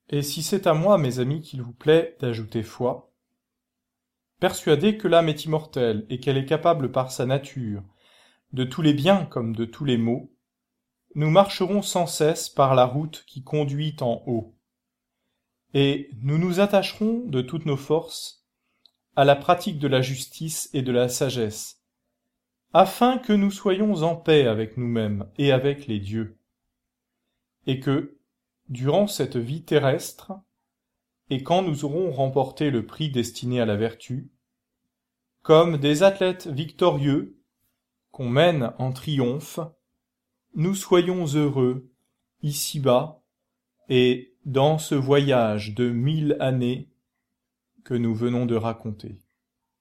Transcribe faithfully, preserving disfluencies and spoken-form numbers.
Et si c'est à moi, mes amis, qu'il vous plaît d'ajouter foi, persuadés que l'âme est immortelle et qu'elle est capable par sa nature de tous les biens comme de tous les maux, nous marcherons sans cesse par la route qui conduit en haut, et nous nous attacherons de toutes nos forces à la pratique de la justice et de la sagesse, afin que nous soyons en paix avec nous-mêmes et avec les dieux, et que, durant cette vie terrestre, et quand nous aurons remporté le prix destiné à la vertu, comme des athlètes victorieux, qu'on mène en triomphe, nous soyons heureux, ici-bas, et dans ce voyage de mille années que nous venons de raconter.